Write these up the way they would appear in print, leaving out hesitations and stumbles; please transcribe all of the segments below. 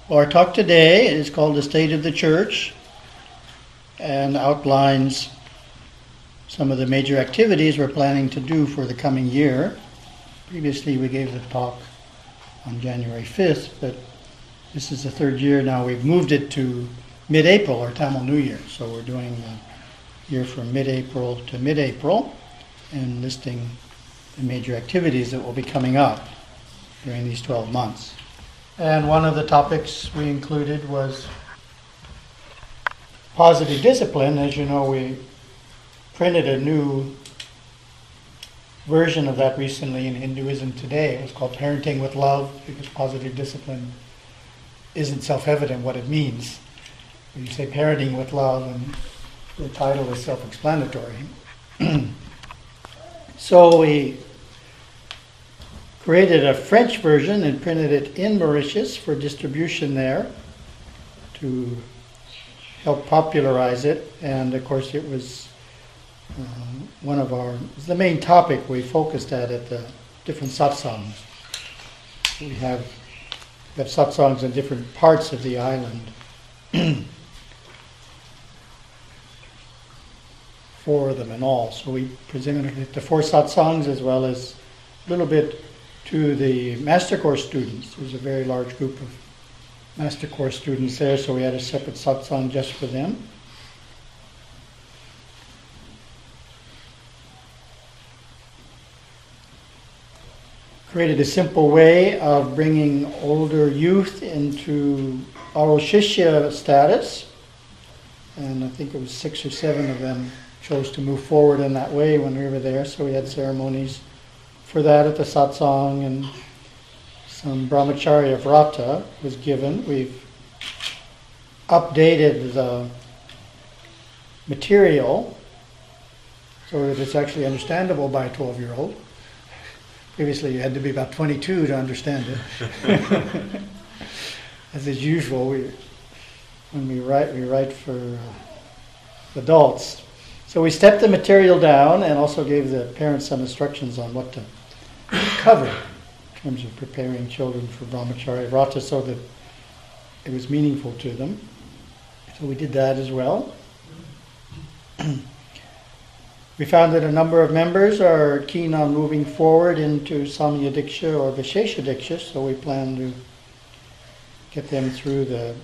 Our talk today is called The State of the Church and outlines some of the major activities we're planning to do for the coming year. Previously we gave the talk on January 5th, but this is the third year now. We've moved it to mid-April, or Tamil New Year. So we're doing the year from mid-April to mid-April and listing the major activities that will be coming up during these 12 months. And one of the topics we included was positive discipline. As you know, we printed a new version of that recently in Hinduism Today. It was called Parenting with Love, because positive discipline isn't self-evident what it means. When you say parenting with love, and the title is self-explanatory. So we created a French version and printed it in Mauritius for distribution there to help popularize it. And of course it was the main topic we focused at the different satsangs. We have satsangs in different parts of the island. Four of them in all. So we presented it to 4 satsangs as well as a little bit to the Master Course students. There's a very large group of Master Course students there, so we had a separate satsang just for them. Created a simple way of bringing older youth into Aro Shishya status, and I think it was 6 or 7 of them chose to move forward in that way when we were there, so we had ceremonies for that at the satsang, and some brahmacharya vrata was given. We've updated the material so that it's actually understandable by a 12-year-old. Previously you had to be about 22 to understand it. As is usual, when we write for adults. So we stepped the material down and also gave the parents some instructions on what to cover in terms of preparing children for brahmacharya vrata so that it was meaningful to them. So we did that as well. We found that a number of members are keen on moving forward into Samya Diksha or Vishesha Diksha, so we plan to get them through the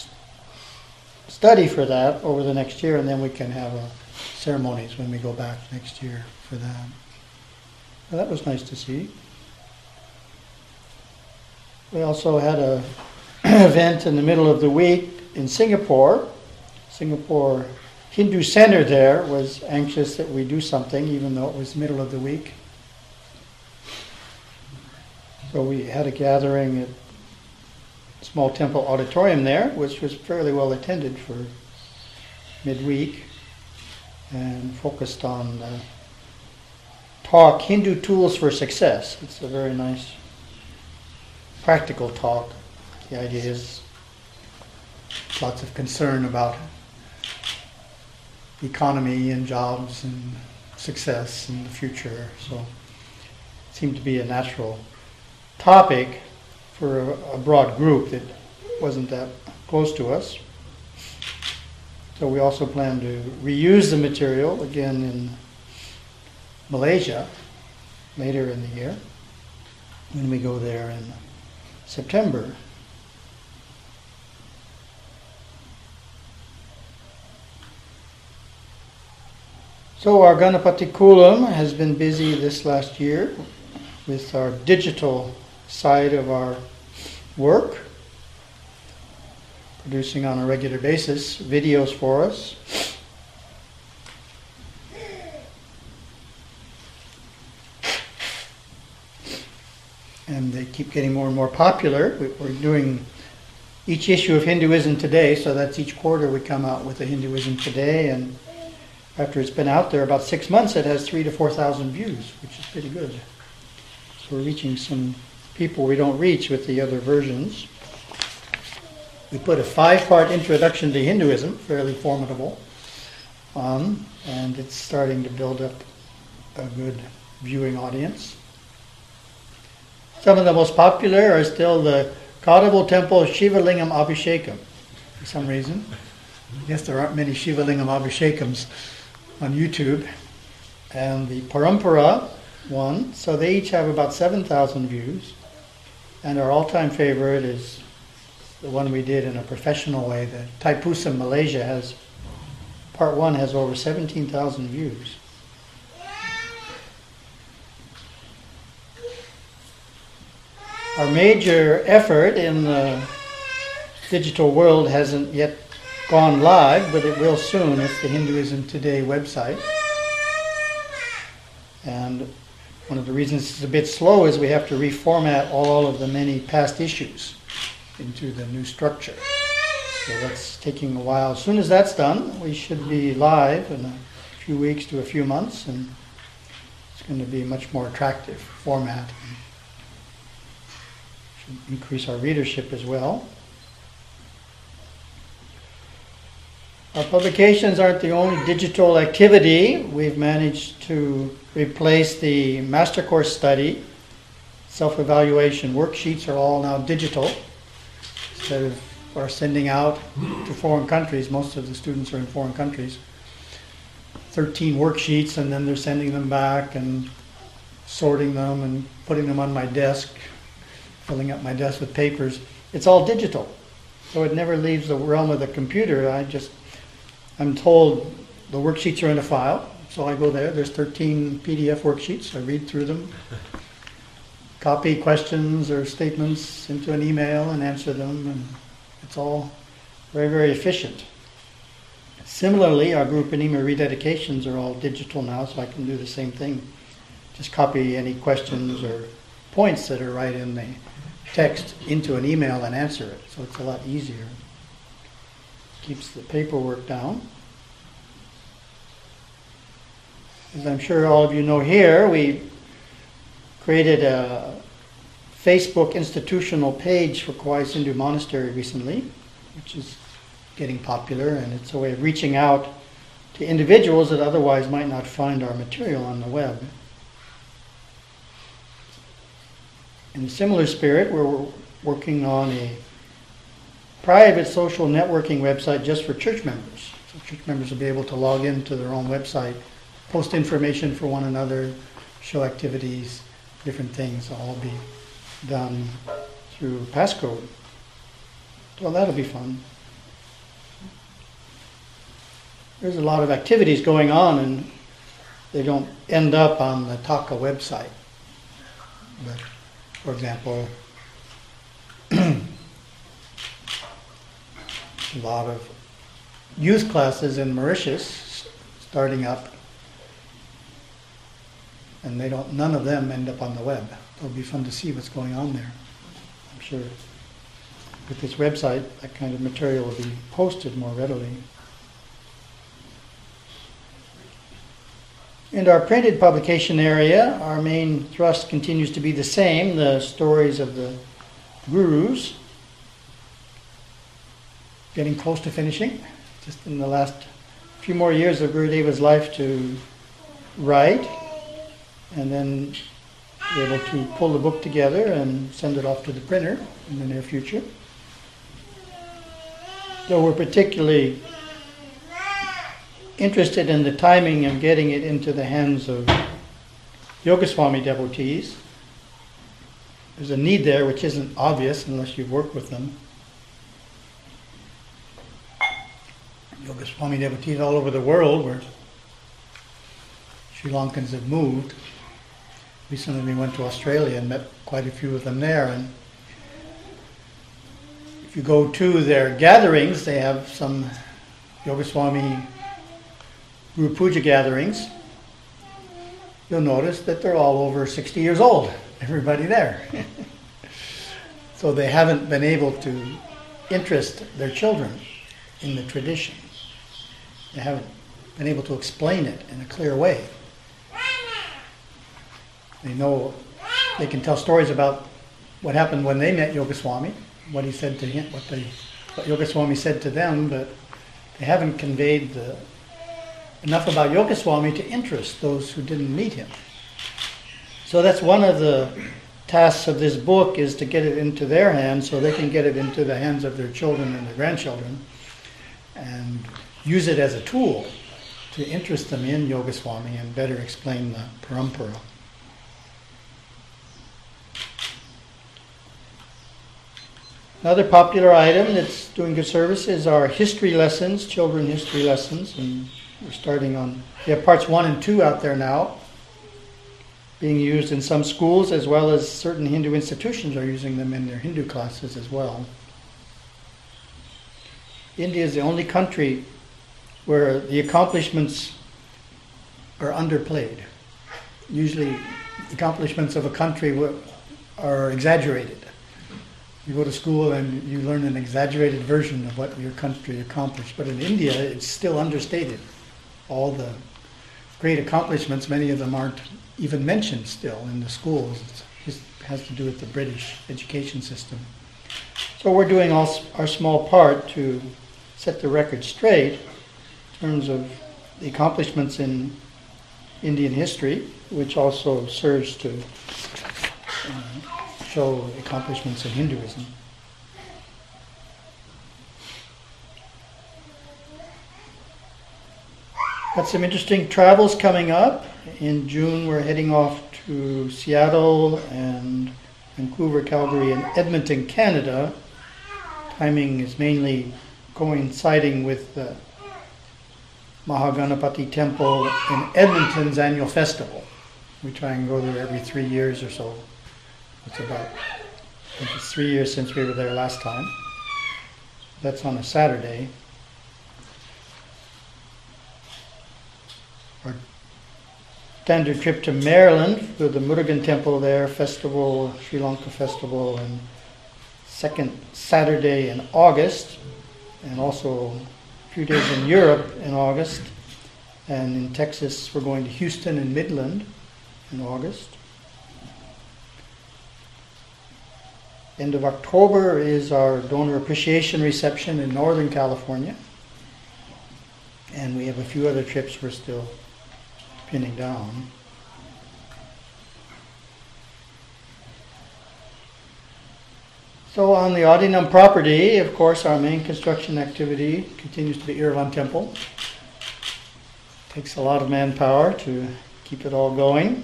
study for that over the next year, and then we can have ceremonies when we go back next year for that. Well, that was nice to see. We also had an event in the middle of the week in Singapore. Singapore Hindu Center there was anxious that we do something, even though it was the middle of the week. So we had a gathering at a small temple auditorium there, which was fairly well attended for midweek, and focused on talk, Hindu Tools for Success. It's a very nice practical talk. The idea is lots of concern about economy and jobs and success in the future. So it seemed to be a natural topic for a broad group that wasn't that close to us. So we also plan to reuse the material again in Malaysia later in the year when we go there in September. So our Ganapati Kulam has been busy this last year with our digital side of our work, producing on a regular basis videos for us. And they keep getting more and more popular. We're doing each issue of Hinduism Today, so that's each quarter we come out with a Hinduism Today, and after it's been out there about 6 months, it has 3,000 to 4,000 views, which is pretty good. So we're reaching some people we don't reach with the other versions. We put a 5-part introduction to Hinduism, fairly formidable, and it's starting to build up a good viewing audience. Some of the most popular are still the Kadavul Temple Shiva Lingam Abhishekam, for some reason. I guess there aren't many Shiva Lingam Abhishekams on YouTube. And the Parampara one, so they each have about 7,000 views. And our all-time favorite is the one we did in a professional way. The Thaipusam Malaysia has, part one has over 17,000 views. Our major effort in the digital world hasn't yet gone live, but it will soon. It's the Hinduism Today website. And one of the reasons it's a bit slow is we have to reformat all of the many past issues into the new structure. So that's taking a while. As soon as that's done, we should be live in a few weeks to a few months, and it's going to be a much more attractive format. Should increase our readership as well. Our publications aren't the only digital activity. We've managed to replace the Master Course study. Self-evaluation worksheets are all now digital. Instead of our sending out to foreign countries, most of the students are in foreign countries, 13 worksheets, and then they're sending them back and sorting them and putting them on my desk, filling up my desk with papers. It's all digital, so it never leaves the realm of the computer. I'm told the worksheets are in a file, so I go there. There's 13 PDF worksheets. I read through them, copy questions or statements into an email and answer them, and it's all very, very efficient. Similarly, our group Anima rededications are all digital now, so I can do the same thing. Just copy any questions or points that are right in the text into an email and answer it, so it's a lot easier. Keeps the paperwork down. As I'm sure all of you know here, we created a Facebook institutional page for Kauai Sindhu Monastery recently, which is getting popular, and it's a way of reaching out to individuals that otherwise might not find our material on the web. In a similar spirit, we're working on a private social networking website just for church members. So church members will be able to log into their own website, post information for one another, show activities, different things, all be done through passcode. Well, that'll be fun. There's a lot of activities going on, and they don't end up on the Taka website. But, for example, a lot of youth classes in Mauritius starting up, and none of them end up on the web. It'll be fun to see what's going on there. I'm sure with this website, that kind of material will be posted more readily. In our printed publication area, our main thrust continues to be the same, the stories of the gurus. Getting close to finishing. Just in the last few more years of Gurudeva's life to write, and then be able to pull the book together and send it off to the printer in the near future. Though we're particularly interested in the timing of getting it into the hands of Yogaswami devotees. There's a need there which isn't obvious unless you've worked with them. Yogaswami devotees all over the world where Sri Lankans have moved. Recently we went to Australia and met quite a few of them there, and if you go to their gatherings, they have some Yogaswami Guru Puja gatherings. You'll notice that they're all over 60 years old, everybody there. So they haven't been able to interest their children in the tradition. They haven't been able to explain it in a clear way. They know, they can tell stories about what happened when they met Yogaswami, what he said to him, what Yogaswami said to them, but they haven't conveyed enough about Yogaswami to interest those who didn't meet him. So that's one of the tasks of this book is to get it into their hands so they can get it into the hands of their children and their grandchildren and use it as a tool to interest them in Yogaswami and better explain the parampara. Another popular item that's doing good service is our history lessons, children history lessons, and we're starting on, we have parts 1 and 2 out there now, being used in some schools, as well as certain Hindu institutions are using them in their Hindu classes as well. India is the only country where the accomplishments are underplayed. Usually accomplishments of a country are exaggerated. You go to school and you learn an exaggerated version of what your country accomplished. But in India, it's still understated. All the great accomplishments, many of them aren't even mentioned still in the schools. It has to do with the British education system. So we're doing our small part to set the record straight in terms of the accomplishments in Indian history, which also serves to show accomplishments in Hinduism. Got some interesting travels coming up. In June we're heading off to Seattle and Vancouver, Calgary, and Edmonton, Canada. Timing is mainly coinciding with the Mahaganapati Temple in Edmonton's annual festival. We try and go there every 3 years or so. It's about, I think it's 3 years since we were there last time. That's on a Saturday. Our standard trip to Maryland for the Murugan Temple there, festival, Sri Lanka festival, and second Saturday in August, and also a few days in Europe in August. And in Texas, we're going to Houston and Midland in August. End of October is our donor appreciation reception in Northern California. And we have a few other trips we're still pinning down. So on the Adinam property, of course, our main construction activity continues to be Irvan Temple. Takes a lot of manpower to keep it all going.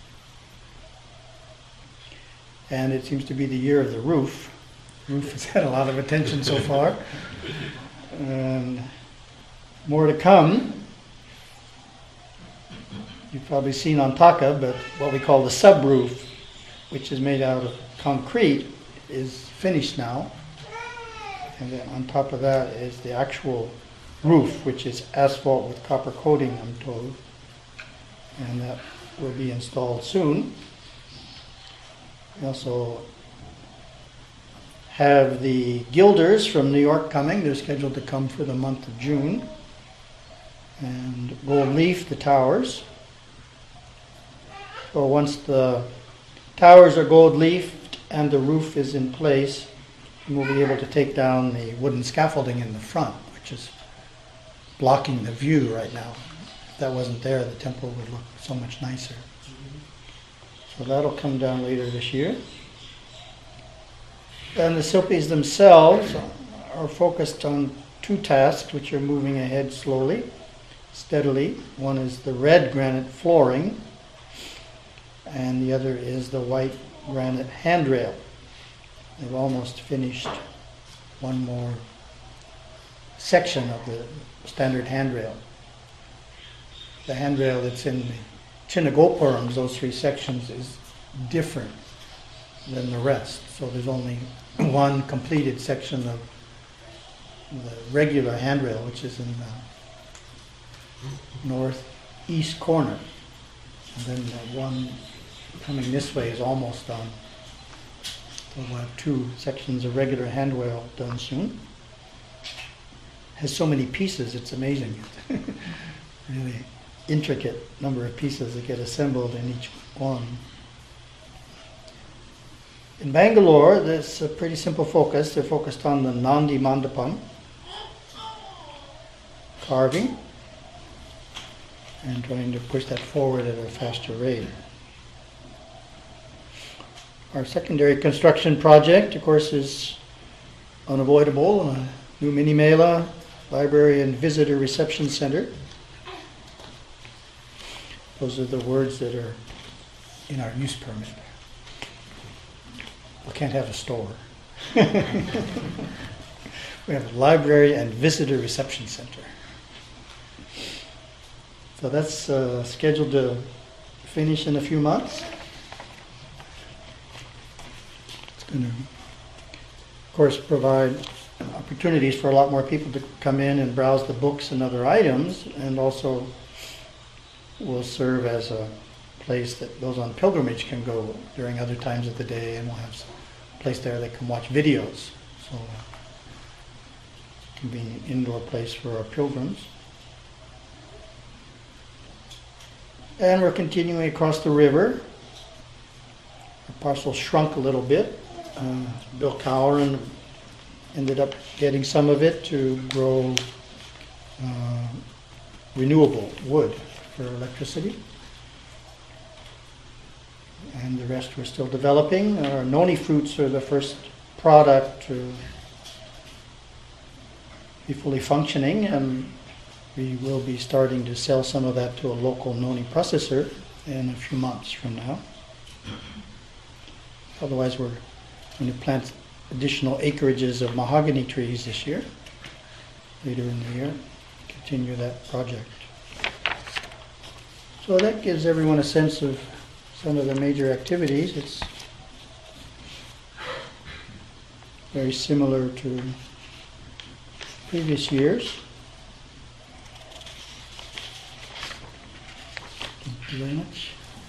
And it seems to be the year of the roof. The roof has had a lot of attention so far. And more to come. You've probably seen on Taka, but what we call the sub-roof, which is made out of concrete, is finished now. And then on top of that is the actual roof, which is asphalt with copper coating, I'm told. And that will be installed soon. We also have the Gilders from New York coming. They're scheduled to come for the month of June. And Gold Leaf, the towers. So once the towers are gold leafed and the roof is in place, we'll be able to take down the wooden scaffolding in the front, which is blocking the view right now. If that wasn't there, the temple would look so much nicer. So that'll come down later this year. And the Silpis themselves are focused on two tasks which are moving ahead slowly, steadily. One is the red granite flooring, and the other is the white granite handrail. They've almost finished one more section of the standard handrail. The handrail that's in the Chinnagopurams, those three sections, is different than the rest. So there's only one completed section of the regular handrail, which is in the northeast corner. And then the one coming this way is almost done. So we'll have two sections of regular handrail done soon. Has so many pieces, it's amazing. Really intricate number of pieces that get assembled in each one. In Bangalore, there's a pretty simple focus. They're focused on the Nandi Mandapam carving and trying to push that forward at a faster rate. Our secondary construction project, of course, is unavoidable. New Minimela Library and Visitor Reception Center. Those are the words that are in our use permit. We can't have a store. We have a library and visitor reception center. So that's scheduled to finish in a few months. It's going to, of course, provide opportunities for a lot more people to come in and browse the books and other items, and also will serve as a place that those on pilgrimage can go during other times of the day, and we'll have a place there they can watch videos. So it can be an indoor place for our pilgrims. And we're continuing across the river. The parcel shrunk a little bit. Bill Cowron ended up getting some of it to grow renewable wood for electricity. And the rest we're still developing. Our noni fruits are the first product to be fully functioning, and we will be starting to sell some of that to a local noni processor in a few months from now. Otherwise, we're going to plant additional acreages of mahogany trees this year, later in the year, continue that project. So that gives everyone a sense of some of the major activities. It's very similar to previous years. Thank you very much.